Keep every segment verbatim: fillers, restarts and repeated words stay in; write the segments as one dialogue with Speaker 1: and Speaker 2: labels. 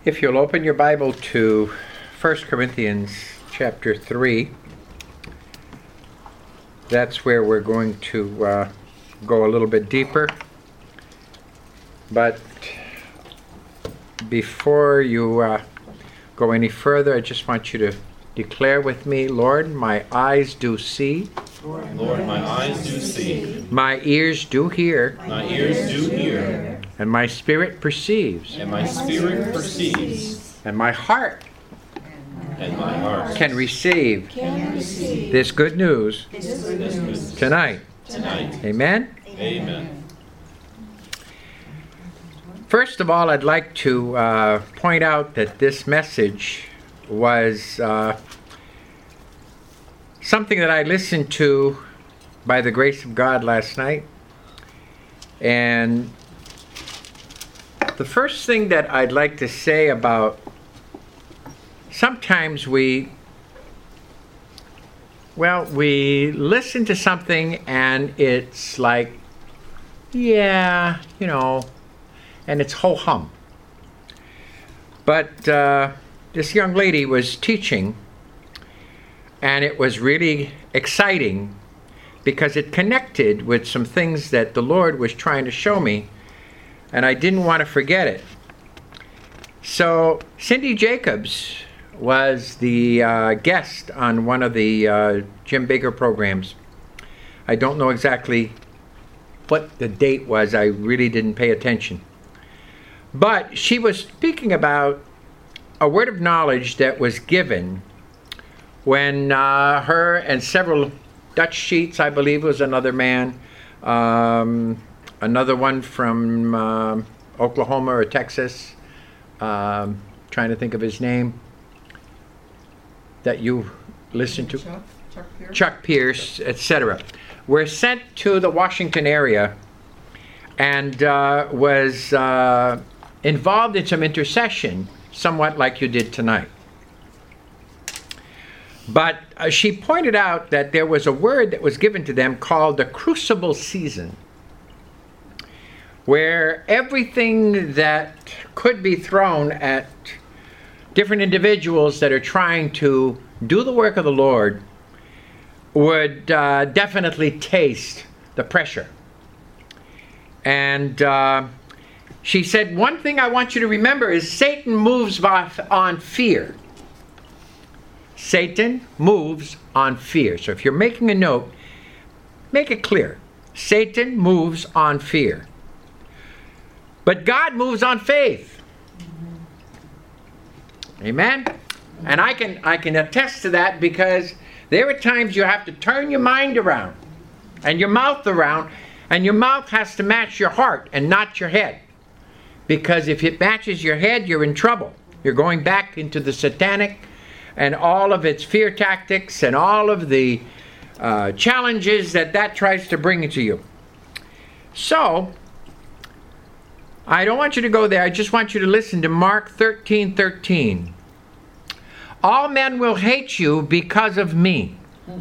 Speaker 1: If you'll open your Bible to First Corinthians chapter three, that's where we're going to uh, go a little bit deeper. But before you uh, go any further, I just want you to declare with me, Lord, my eyes do see.
Speaker 2: Lord, my eyes do see.
Speaker 1: My ears do hear.
Speaker 2: My ears do hear.
Speaker 1: And my spirit perceives.
Speaker 2: And my spirit perceives.
Speaker 1: And my heart
Speaker 2: And my heart
Speaker 1: can receive,
Speaker 3: Can receive
Speaker 1: this good news
Speaker 3: this good
Speaker 2: this
Speaker 3: news
Speaker 2: good
Speaker 1: tonight.
Speaker 2: tonight.
Speaker 1: Amen?
Speaker 2: Amen.
Speaker 1: First of all, I'd like to uh, point out that this message was uh, something that I listened to by the grace of God last night. And the first thing that I'd like to say about sometimes we, well, we listen to something and it's like, yeah, you know, and it's ho-hum. But uh, this young lady was teaching, and it was really exciting because it connected with some things that the Lord was trying to show me, and I didn't want to forget it. So Cindy Jacobs was the uh, guest on one of the uh, Jim Baker programs. I don't know exactly what the date was. I really didn't pay attention. But she was speaking about a word of knowledge that was given when uh, her and several Dutch Sheets, I believe was another man, um, another one from um, Oklahoma or Texas, um, trying to think of his name, that you listened to,
Speaker 3: Chuck, Chuck Pierce,
Speaker 1: Chuck Pierce, et cetera, were sent to the Washington area and uh, was uh, involved in some intercession, somewhat like you did tonight. But uh, she pointed out that there was a word that was given to them called the crucible season, where everything that could be thrown at different individuals that are trying to do the work of the Lord would uh, definitely taste the pressure. And uh, she said, one thing I want you to remember is Satan moves on fear. Satan moves on fear. So if you're making a note, make it clear. Satan moves on fear. But God moves on faith. Amen? And I can I can attest to that because there are times you have to turn your mind around and your mouth around, and your mouth has to match your heart and not your head. Because if it matches your head, you're in trouble. You're going back into the satanic and all of its fear tactics and all of the uh, challenges that that tries to bring into you. So, I don't want you to go there. I just want you to listen to Mark thirteen thirteen. All men will hate you because of me.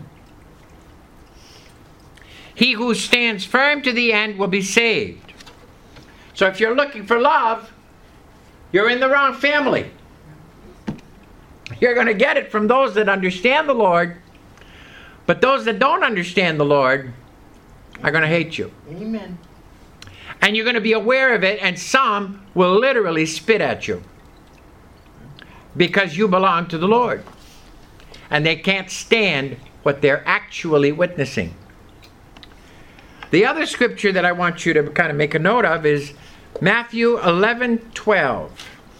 Speaker 1: He who stands firm to the end will be saved. So if you're looking for love, you're in the wrong family. You're going to get it from those that understand the Lord, but those that don't understand the Lord are going to hate you.
Speaker 3: Amen.
Speaker 1: And you're going to be aware of it, and some will literally spit at you because you belong to the Lord. And they can't stand what they're actually witnessing. The other scripture that I want you to kind of make a note of is Matthew eleven twelve.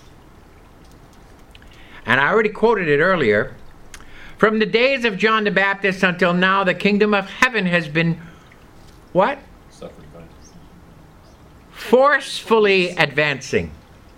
Speaker 1: And I already quoted it earlier. From the days of John the Baptist until now, the kingdom of heaven has been, what?
Speaker 2: Suffered by.
Speaker 1: Forcefully advancing.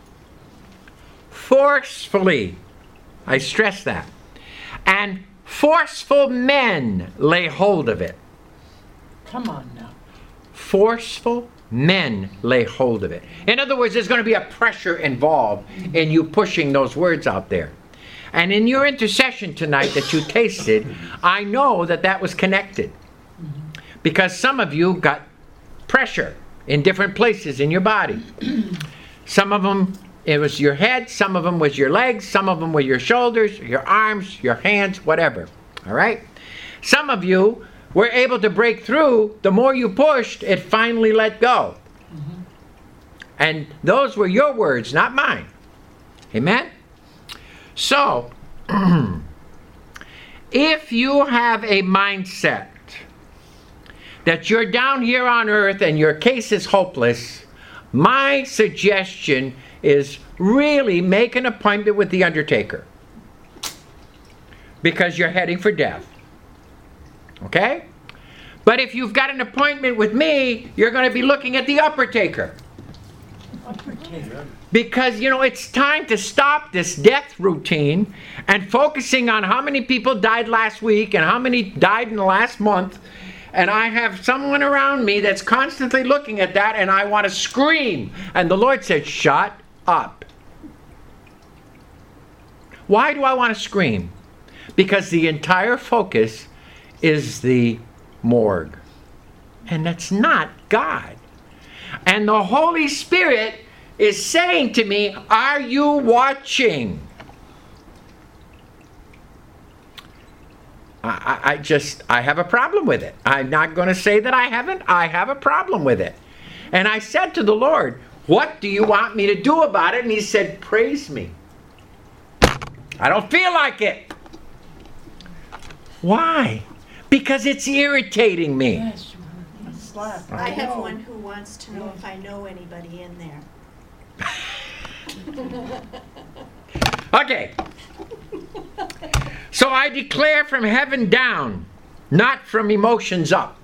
Speaker 1: Forcefully. I stress that. And forceful men lay hold of it.
Speaker 3: Come on now.
Speaker 1: Forceful men lay hold of it. In other words, there's going to be a pressure involved in you pushing those words out there. And in your intercession tonight that you tasted, I know that that was connected. Because some of you got pressure in different places in your body. Some of them it was your head, some of them was your legs, some of them were your shoulders, your arms, your hands, whatever. All right? Some of you were able to break through. The more you pushed, it finally let go. Mm-hmm. And those were your words, not mine. Amen? So, if you have a mindset that you're down here on earth and your case is hopeless, my suggestion is really make an appointment with the undertaker. Because you're heading for death. Okay? But if you've got an appointment with me, you're going to be looking at the upper taker.
Speaker 3: Upper taker.
Speaker 1: Because, you know, it's time to stop this death routine and focusing on how many people died last week and how many died in the last month. And I have someone around me that's constantly looking at that, and I want to scream. And the Lord said, shut up. Why do I want to scream? Because the entire focus is the morgue. And that's not God. And the Holy Spirit is saying to me, are you watching? I, I just, I have a problem with it. I'm not going to say that I haven't. I have a problem with it. And I said to the Lord, what do you want me to do about it? And He said, praise me. I don't feel like it. Why? Because it's irritating me.
Speaker 3: Yes, slap.
Speaker 4: I have
Speaker 3: know.
Speaker 4: one who wants to know if I know anybody in there.
Speaker 1: Okay. So I declare from heaven down, not from emotions up.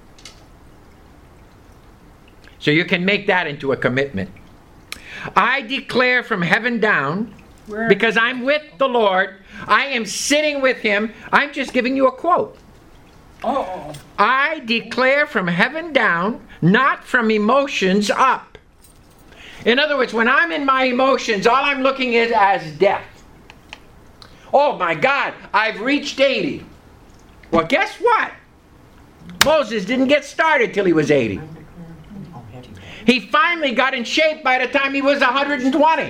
Speaker 1: So you can make that into a commitment. I declare from heaven down,
Speaker 3: Where?
Speaker 1: because I'm with the Lord. I am sitting with Him. I'm just giving you a quote.
Speaker 3: Oh.
Speaker 1: I declare from heaven down, not from emotions up. In other words, when I'm in my emotions, all I'm looking at as death. Oh my God, I've reached eighty. Well, guess what? Moses didn't get started till he was eighty. He finally got in shape by the time he was one hundred twenty.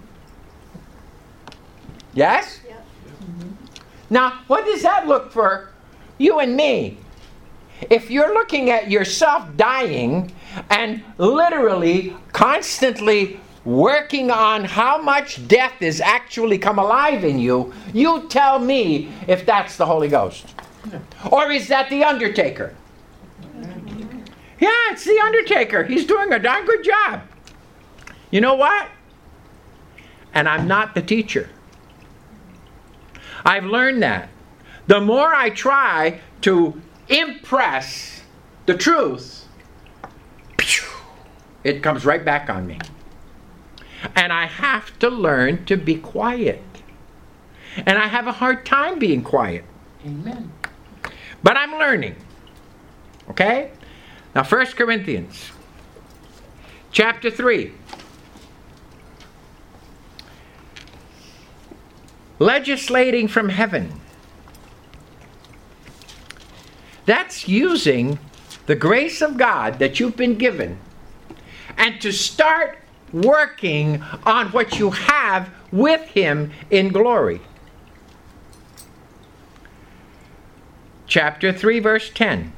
Speaker 1: Yes?
Speaker 4: Yep.
Speaker 1: Now, what does that look for you and me? If you're looking at yourself dying and literally constantly working on how much death is actually come alive in you, you tell me if that's the Holy Ghost. Or is that the undertaker? Yeah, it's the undertaker. He's doing a darn good job. You know what? And I'm not the teacher. I've learned that. The more I try to impress the truth, it comes right back on me. And I have to learn to be quiet. And I have a hard time being quiet.
Speaker 3: Amen.
Speaker 1: But I'm learning. Okay? Now, First Corinthians chapter three. Legislating from heaven. That's using the grace of God that you've been given and to start working on what you have with Him in glory. Chapter three, verse ten.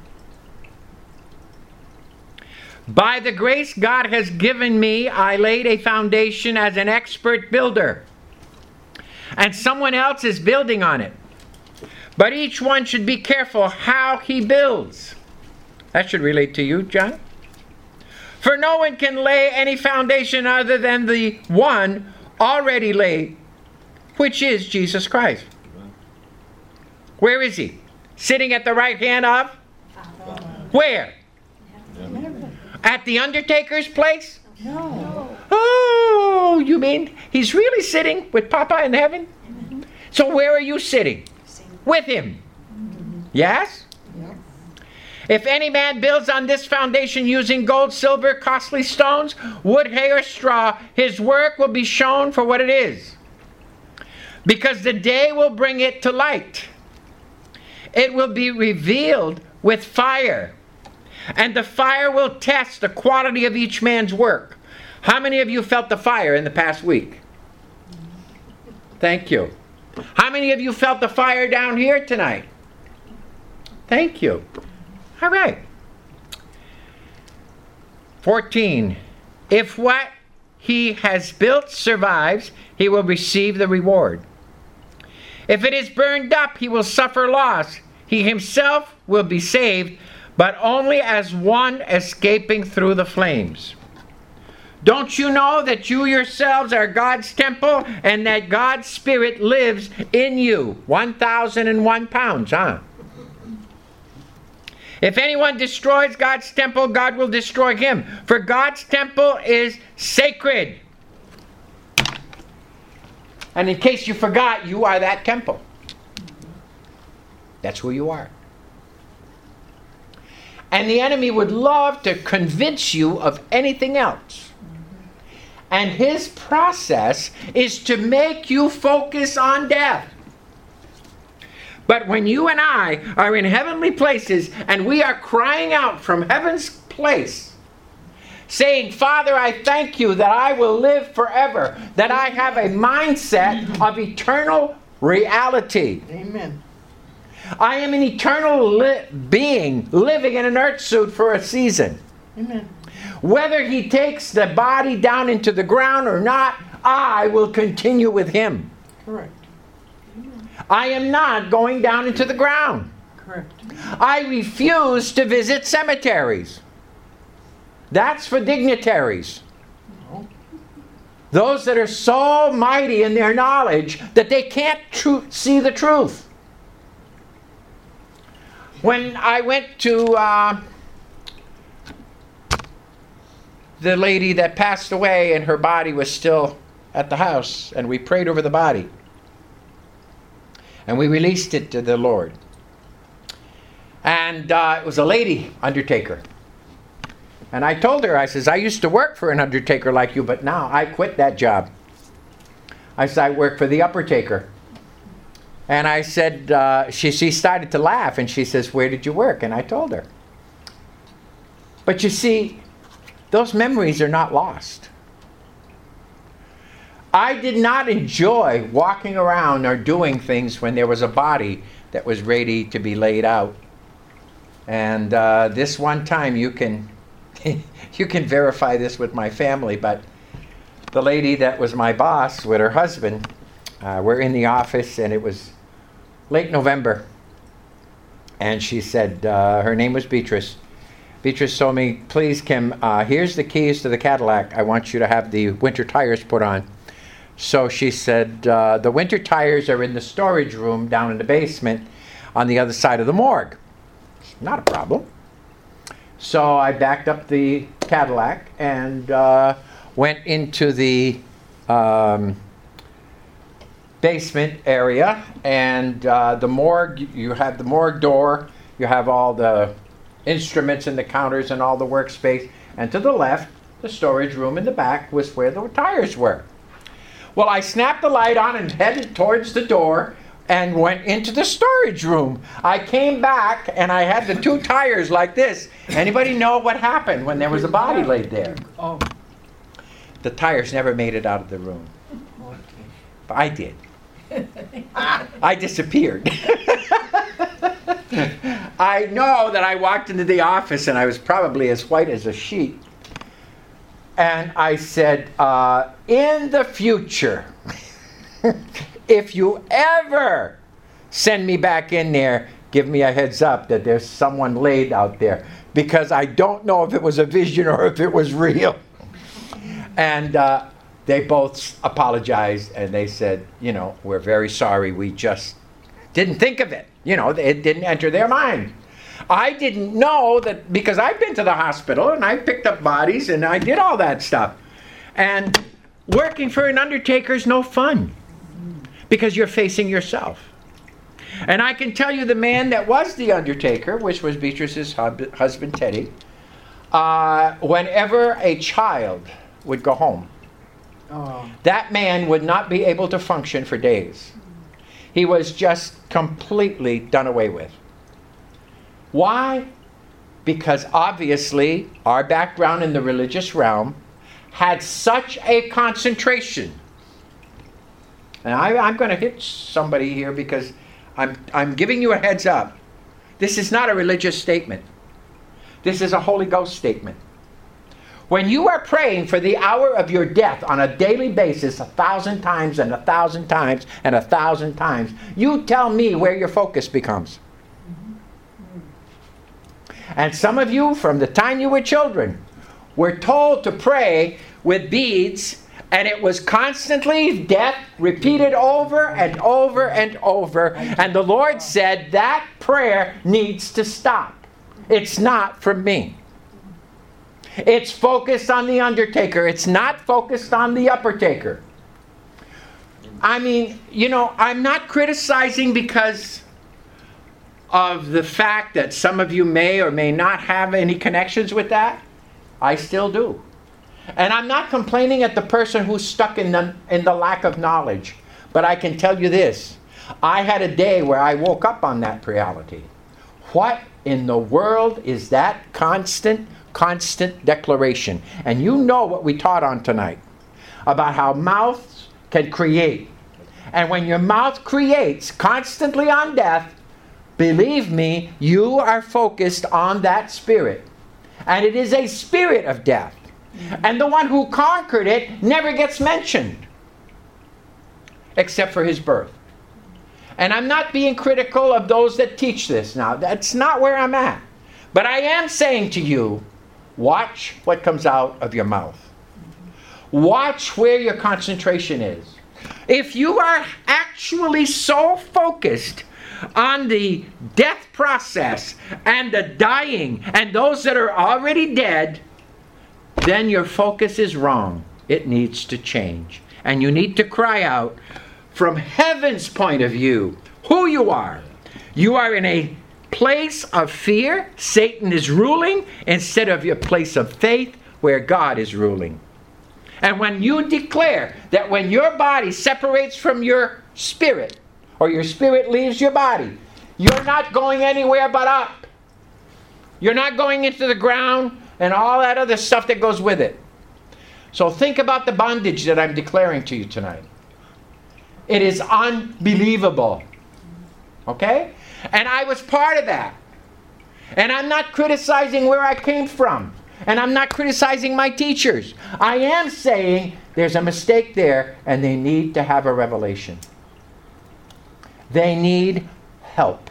Speaker 1: By the grace God has given me, I laid a foundation as an expert builder, and someone else is building on it. But each one should be careful how he builds. That should relate to you, John. For no one can lay any foundation other than the one already laid, which is Jesus Christ. Where is He? Sitting at the right hand of? Where? At the undertaker's place?
Speaker 3: No.
Speaker 1: Oh, you mean He's really sitting with Papa in heaven? So where are you sitting? With Him. Yes?
Speaker 3: Yep.
Speaker 1: If any man builds on this foundation using gold, silver, costly stones, wood, hay, or straw, his work will be shown for what it is, because the day will bring it to light. It will be revealed with fire, and the fire will test the quality of each man's work. How many of you felt the fire in the past week? Thank you. How many of you felt the fire down here tonight? Thank you. All right. fourteen. If what he has built survives, he will receive the reward. If it is burned up, he will suffer loss. He himself will be saved, but only as one escaping through the flames. Don't you know that you yourselves are God's temple and that God's Spirit lives in you? one thousand one pounds, huh? If anyone destroys God's temple, God will destroy him. For God's temple is sacred. And in case you forgot, you are that temple. That's who you are. And the enemy would love to convince you of anything else. And his process is to make you focus on death. But when you and I are in heavenly places and we are crying out from heaven's place, saying, Father, I thank you that I will live forever, that I have a mindset of eternal reality.
Speaker 3: Amen.
Speaker 1: I am an eternal li- being living in an earth suit for a season.
Speaker 3: Amen.
Speaker 1: Whether he takes the body down into the ground or not, I will continue with him.
Speaker 3: Correct.
Speaker 1: I am not going down into the ground.
Speaker 3: Correct.
Speaker 1: I refuse to visit cemeteries. That's for dignitaries.
Speaker 3: No.
Speaker 1: Those that are so mighty in their knowledge that they can't tru- see the truth. When I went to uh, the lady that passed away and her body was still at the house, and we prayed over the body. And we released it to the Lord. And uh, it was a lady undertaker. And I told her, I says, I used to work for an undertaker like you, but now I quit that job. I said, I work for the uppertaker. And I said, uh, she, she started to laugh, and she says, where did you work? And I told her. But you see, those memories are not lost. I did not enjoy walking around or doing things when there was a body that was ready to be laid out. And uh, this one time, you can you can verify this with my family, but the lady that was my boss with her husband, uh, we're in the office, and it was late November. And she said, uh, her name was Beatrice. Beatrice told me, please, Kim, uh, here's the keys to the Cadillac. I want you to have the winter tires put on. So she said, uh, the winter tires are in the storage room down in the basement on the other side of the morgue. Not a problem. So I backed up the Cadillac and uh, went into the um, basement area. And uh, the morgue, you have the morgue door, you have all the instruments and the counters and all the workspace. And to the left, the storage room in the back was where the tires were. Well, I snapped the light on and headed towards the door and went into the storage room. I came back and I had the two tires like this. Anybody know what happened when there was a body laid there?
Speaker 3: Oh.
Speaker 1: The tires never made it out of the room.
Speaker 3: Okay.
Speaker 1: But I did. I disappeared. I know that I walked into the office and I was probably as white as a sheet. And I said, uh, in the future, if you ever send me back in there, give me a heads up that there's someone laid out there. Because I don't know if it was a vision or if it was real. And uh, they both apologized and they said, you know, we're very sorry. We just didn't think of it. You know, it didn't enter their mind. I didn't know that, because I've been to the hospital and I picked up bodies and I did all that stuff. And working for an undertaker is no fun because you're facing yourself. And I can tell you the man that was the undertaker, which was Beatrice's hub- husband, Teddy, uh, whenever a child would go home,
Speaker 3: Oh.
Speaker 1: that man would not be able to function for days. He was just completely done away with. Why? Because obviously our background in the religious realm had such a concentration. And I, I'm going to hit somebody here because I'm, I'm giving you a heads up. This is not a religious statement. This is a Holy Ghost statement. When you are praying for the hour of your death on a daily basis, a thousand times and a thousand times and a thousand times, you tell me where your focus becomes. And some of you, from the time you were children, were told to pray with beads, and it was constantly death repeated over and over and over. And the Lord said that prayer needs to stop. It's not from me. It's focused on the undertaker. It's not focused on the uppertaker. I mean, you know, I'm not criticizing because of the fact that some of you may or may not have any connections with that. I still do. And I'm not complaining at the person who's stuck in the, in the lack of knowledge. But I can tell you this. I had a day where I woke up on that reality. What in the world is that constant, constant declaration? And you know what we taught on tonight about how mouths can create. And when your mouth creates constantly on death, believe me, you are focused on that spirit. And it is a spirit of death. And the one who conquered it never gets mentioned. Except for his birth. And I'm not being critical of those that teach this now. That's not where I'm at. But I am saying to you, watch what comes out of your mouth. Watch where your concentration is. If you are actually so focused on the death process and the dying and those that are already dead, then your focus is wrong. It needs to change. And you need to cry out from heaven's point of view who you are. You are in a place of fear. Satan is ruling instead of your place of faith where God is ruling. And when you declare that when your body separates from your spirit, or your spirit leaves your body, you're not going anywhere but up. You're not going into the ground and all that other stuff that goes with it. So think about the bondage that I'm declaring to you tonight. It is unbelievable. Okay? And I was part of that. And I'm not criticizing where I came from. And I'm not criticizing my teachers. I am saying there's a mistake there and they need to have a revelation. They need help.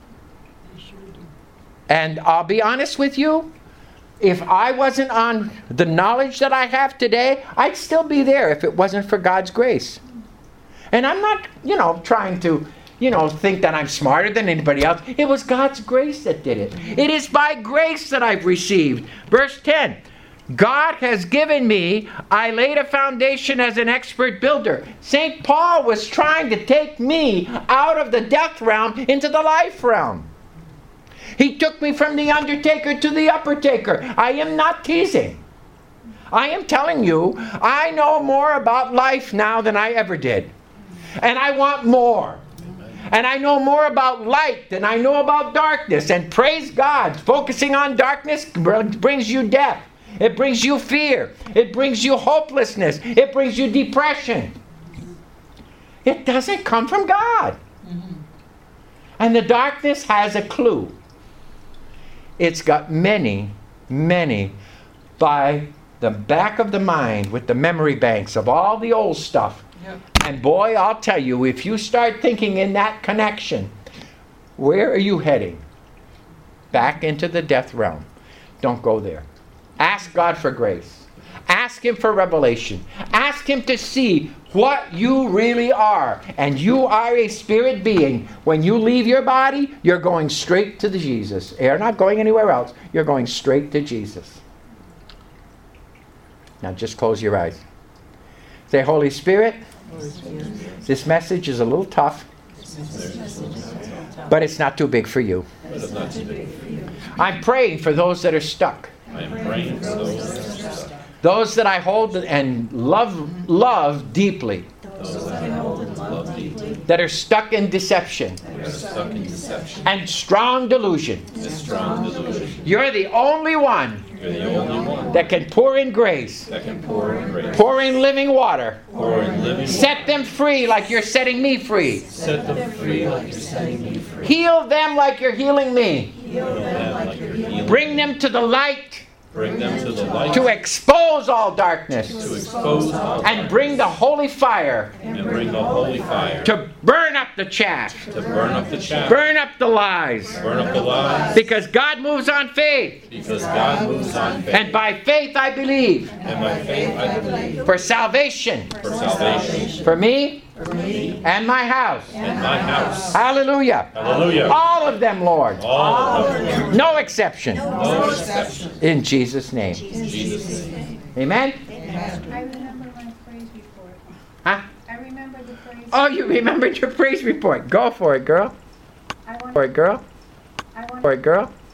Speaker 1: And I'll be honest with you, if I wasn't on the knowledge that I have today, I'd still be there if it wasn't for God's grace. And I'm not, you know, trying to, you know, think that I'm smarter than anybody else. It was God's grace that did it. It is by grace that I've received. Verse ten. God has given me, I laid a foundation as an expert builder. Saint Paul was trying to take me out of the death realm into the life realm. He took me from the undertaker to the uppertaker. I am not teasing. I am telling you, I know more about life now than I ever did. And I want more. And I know more about light than I know about darkness. And praise God, focusing on darkness brings you death. It brings you fear. It brings you hopelessness. It brings you depression. It doesn't come from God. Mm-hmm. And the darkness has a clue. It's got many, many by the back of the mind with the memory banks of all the old stuff. Yep. And boy, I'll tell you, if you start thinking in that connection, where are you heading? Back into the death realm. Don't go there. Ask God for grace. Ask Him for revelation. Ask Him to see what you really are. And you are a spirit being. When you leave your body, you're going straight to the Jesus. You're not going anywhere else. You're going straight to Jesus. Now just close your eyes. Say, Holy Spirit, Holy Spirit. This message is a little tough, but it's not too big for you. I'm praying for those that are stuck.
Speaker 2: I am praying for those that are stuck.
Speaker 1: Those that I hold and love, love deeply.
Speaker 2: Those that I hold and love deeply.
Speaker 1: That are stuck in deception.
Speaker 2: That are stuck in deception.
Speaker 1: And strong delusion.
Speaker 2: And strong delusion.
Speaker 1: You're the only one.
Speaker 2: You're the only one
Speaker 1: that can pour in grace,
Speaker 2: that can pour in grace,
Speaker 1: pour in living water,
Speaker 2: pour in living
Speaker 1: set them free like you're setting me free,
Speaker 2: set them free like you're setting me free.
Speaker 1: heal them like you're healing me,
Speaker 2: Heal them like you're healing.
Speaker 1: bring them to the light
Speaker 2: Bring them to the light
Speaker 1: to expose all darkness
Speaker 2: to expose all
Speaker 1: and bring the holy fire
Speaker 2: and bring the holy fire
Speaker 1: to burn up the chaff,
Speaker 2: to burn up the chaff,
Speaker 1: burn up the lies,
Speaker 2: burn up the lies,
Speaker 1: because God moves on faith,
Speaker 2: because God moves on faith.
Speaker 1: and by faith I believe
Speaker 2: And by faith I believe
Speaker 1: for salvation
Speaker 2: for salvation
Speaker 1: for me
Speaker 2: for me
Speaker 1: and my house.
Speaker 2: and my house.
Speaker 1: Hallelujah.
Speaker 2: Hallelujah.
Speaker 1: All of them, Lord.
Speaker 2: All of them.
Speaker 1: No exception.
Speaker 2: No exception.
Speaker 1: In Jesus' name.
Speaker 2: In Jesus' name.
Speaker 1: Amen?
Speaker 5: I remember my praise report.
Speaker 1: Huh?
Speaker 5: I remember the praise.
Speaker 1: Oh, you remembered your praise report. Go for it, girl.
Speaker 5: I want.
Speaker 1: For it, girl.
Speaker 5: I want.
Speaker 1: For it, girl.